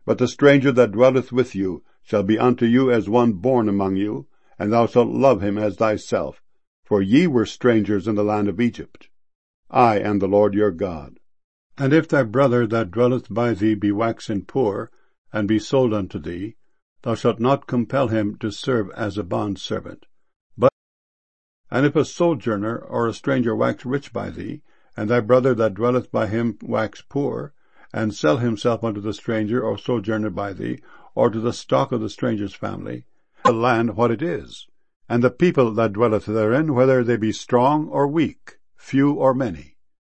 But the stranger that dwelleth with you shall be unto you as one born among you, and thou shalt love him as thyself, for ye were strangers in the land of Egypt. I am the Lord your God. And if thy brother that dwelleth by thee be waxen poor, and be sold unto thee, thou shalt not compel him to serve as a bondservant. And if a sojourner or a stranger wax rich by thee, and thy brother that dwelleth by him wax poor, and sell himself unto the stranger or sojourner by thee, or to the stock of the stranger's family, the land what it is, and the people that dwelleth therein, whether they be strong or weak, few or many.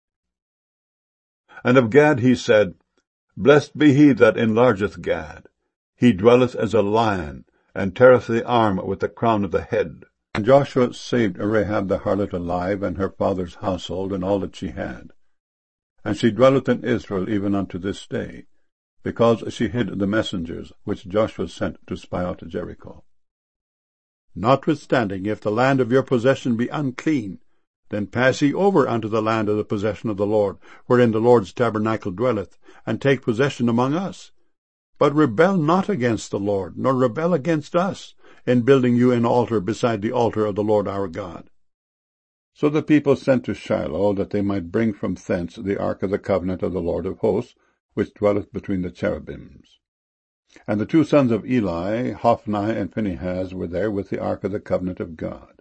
And of Gad he said, Blessed be he that enlargeth Gad. He dwelleth as a lion, and teareth the arm with the crown of the head. And Joshua saved Rahab the harlot alive, and her father's household, and all that she had. And she dwelleth in Israel even unto this day, because she hid the messengers which Joshua sent to spy out Jericho. Notwithstanding, if the land of your possession be unclean, then pass ye over unto the land of the possession of the Lord, wherein the Lord's tabernacle dwelleth, and take possession among us. But rebel not against the Lord, nor rebel against us, in building you an altar beside the altar of the Lord our God. So the people sent to Shiloh, that they might bring from thence the ark of the covenant of the Lord of hosts, which dwelleth between the cherubims. And the two sons of Eli, Hophni and Phinehas, were there with the ark of the covenant of God.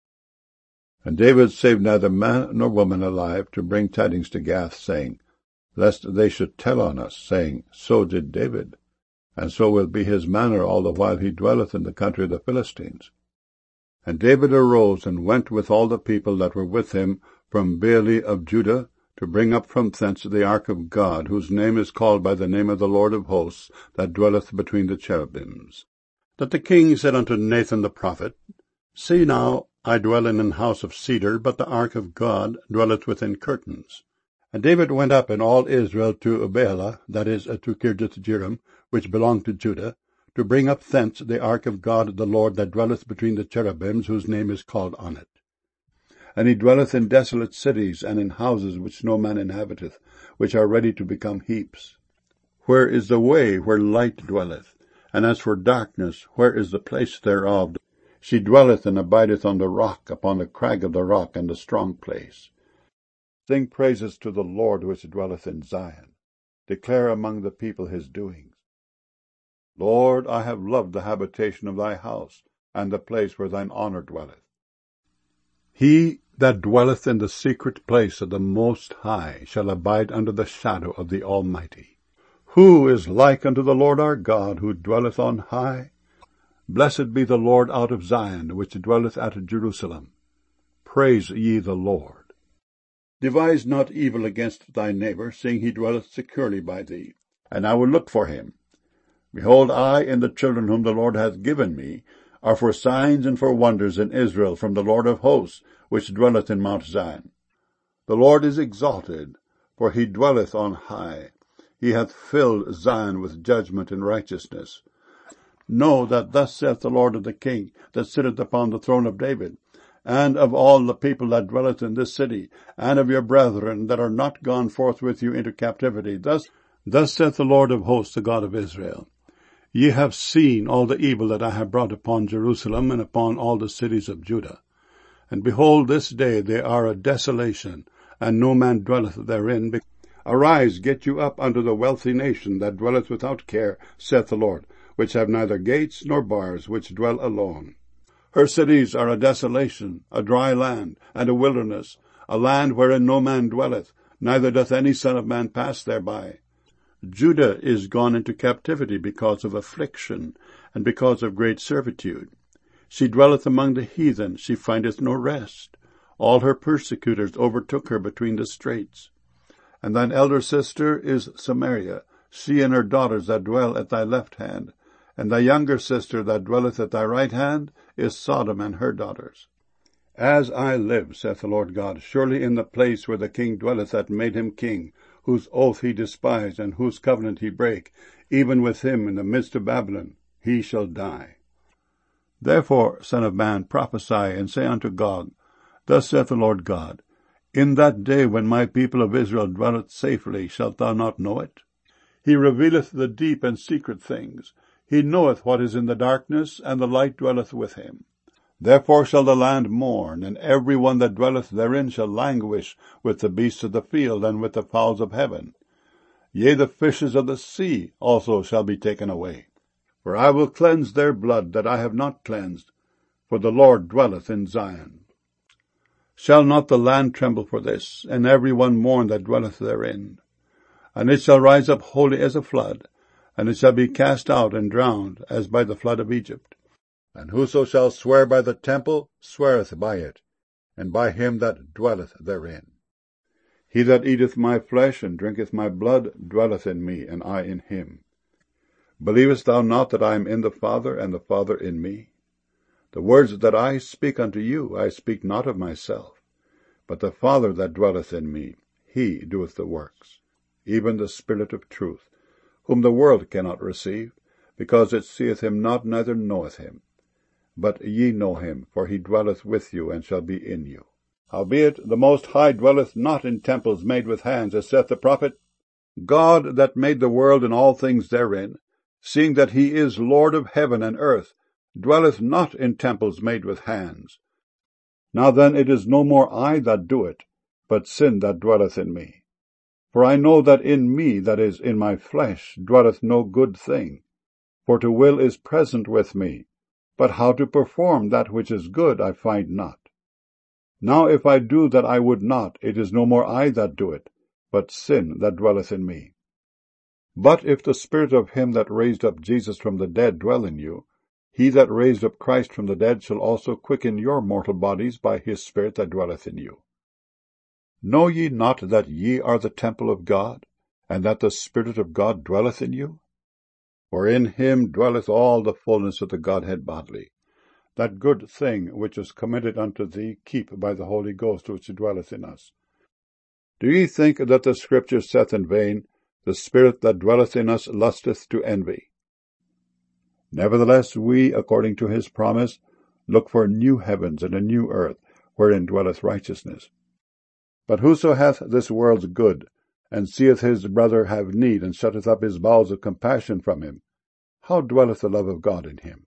And David saved neither man nor woman alive to bring tidings to Gath, saying, Lest they should tell on us, saying, So did David, and so will be his manner all the while he dwelleth in the country of the Philistines. And David arose and went with all the people that were with him from Baale of Judah, to bring up from thence the ark of God, whose name is called by the name of the Lord of hosts, that dwelleth between the cherubims. That the king said unto Nathan the prophet, See now, I dwell in an house of cedar, but the ark of God dwelleth within curtains. And David went up and all Israel to Baalah, that is, to Kirjath-jearim, which belonged to Judah, to bring up thence the ark of God the Lord that dwelleth between the cherubims, whose name is called on it. And he dwelleth in desolate cities, and in houses which no man inhabiteth, which are ready to become heaps. Where is the way where light dwelleth? And as for darkness, where is the place thereof? She dwelleth and abideth on the rock, upon the crag of the rock, and the strong place. Sing praises to the Lord which dwelleth in Zion. Declare among the people his doings. Lord, I have loved the habitation of thy house, and the place where thine honour dwelleth. He that dwelleth in the secret place of the Most High shall abide under the shadow of the Almighty. Who is like unto the Lord our God, who dwelleth on high? Blessed be the Lord out of Zion, which dwelleth at Jerusalem. Praise ye the Lord. Devise not evil against thy neighbour, seeing he dwelleth securely by thee, and I will look for him. Behold, I and the children whom the Lord hath given me are for signs and for wonders in Israel from the Lord of hosts, which dwelleth in Mount Zion. The Lord is exalted, for he dwelleth on high. He hath filled Zion with judgment and righteousness. Know that thus saith the Lord of the King, that sitteth upon the throne of David, and of all the people that dwelleth in this city, and of your brethren that are not gone forth with you into captivity. Thus saith the Lord of hosts, the God of Israel, Ye have seen all the evil that I have brought upon Jerusalem, and upon all the cities of Judah. And behold, this day they are a desolation, and no man dwelleth therein. Arise, get you up unto the wealthy nation that dwelleth without care, saith the Lord, which have neither gates nor bars, which dwell alone. Her cities are a desolation, a dry land, and a wilderness, a land wherein no man dwelleth, neither doth any son of man pass thereby. Judah is gone into captivity because of affliction, and because of great servitude. She dwelleth among the heathen, she findeth no rest. All her persecutors overtook her between the straits. And thine elder sister is Samaria, she and her daughters that dwell at thy left hand. And thy younger sister that dwelleth at thy right hand is Sodom and her daughters. As I live, saith the Lord God, surely in the place where the king dwelleth that made him king, whose oath he despised, and whose covenant he brake, even with him in the midst of Babylon, he shall die. Therefore, son of man, prophesy, and say unto Gog, Thus saith the Lord God, In that day when my people of Israel dwelleth safely, shalt thou not know it? He revealeth the deep and secret things. He knoweth what is in the darkness, and the light dwelleth with him. Therefore shall the land mourn, and every one that dwelleth therein shall languish with the beasts of the field, and with the fowls of heaven. Yea, the fishes of the sea also shall be taken away. For I will cleanse their blood that I have not cleansed, for the Lord dwelleth in Zion. Shall not the land tremble for this, and every one mourn that dwelleth therein? And it shall rise up wholly as a flood, and it shall be cast out and drowned, as by the flood of Egypt. And whoso shall swear by the temple sweareth by it, and by him that dwelleth therein. He that eateth my flesh and drinketh my blood dwelleth in me, and I in him. Believest thou not that I am in the Father, and the Father in me? The words that I speak unto you, I speak not of myself, but the Father that dwelleth in me, he doeth the works, even the Spirit of truth, whom the world cannot receive, because it seeth him not, neither knoweth him. But ye know him, for he dwelleth with you, and shall be in you. Howbeit the Most High dwelleth not in temples made with hands, as saith the prophet, God that made the world and all things therein, seeing that he is Lord of heaven and earth, dwelleth not in temples made with hands. Now then it is no more I that do it, but sin that dwelleth in me. For I know that in me, that is, in my flesh, dwelleth no good thing. For to will is present with me, but how to perform that which is good I find not. Now if I do that I would not, it is no more I that do it, but sin that dwelleth in me. But if the Spirit of him that raised up Jesus from the dead dwell in you, he that raised up Christ from the dead shall also quicken your mortal bodies by his Spirit that dwelleth in you. Know ye not that ye are the temple of God, and that the Spirit of God dwelleth in you? For in him dwelleth all the fullness of the Godhead bodily. That good thing which is committed unto thee keep by the Holy Ghost which dwelleth in us. Do ye think that the Scripture saith in vain, the Spirit that dwelleth in us lusteth to envy? Nevertheless we, according to his promise, look for new heavens and a new earth, wherein dwelleth righteousness. But whoso hath this world's good, and seeth his brother have need, and shutteth up his bowels of compassion from him, how dwelleth the love of God in him?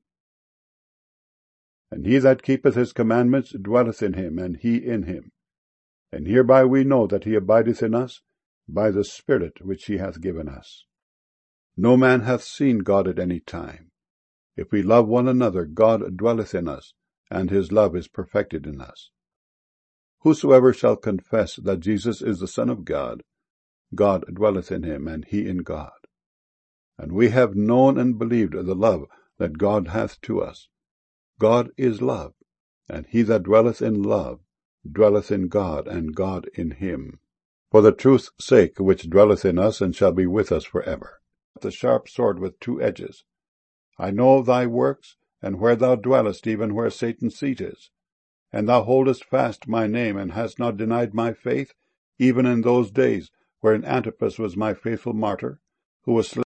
And he that keepeth his commandments dwelleth in him, and he in him. And hereby we know that he abideth in us, by the Spirit which he hath given us. No man hath seen God at any time. If we love one another, God dwelleth in us, and his love is perfected in us. Whosoever shall confess that Jesus is the Son of God, God dwelleth in him, and he in God. And we have known and believed the love that God hath to us. God is love, and he that dwelleth in love dwelleth in God, and God in him. For the truth's sake which dwelleth in us, and shall be with us for ever. The sharp sword with two edges. I know thy works, and where thou dwellest, even where Satan's seat is. And thou holdest fast my name, and hast not denied my faith, even in those days wherein Antipas was my faithful martyr, who was slain